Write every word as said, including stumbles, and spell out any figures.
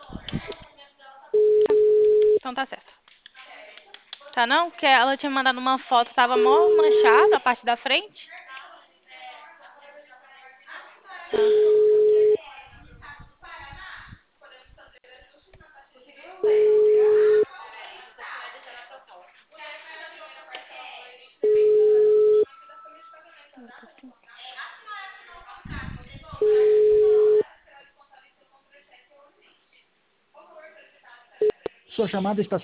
Então tá certo. Tá não? Porque ela tinha mandado uma foto, tava mó manchada a parte da frente. Sua chamada está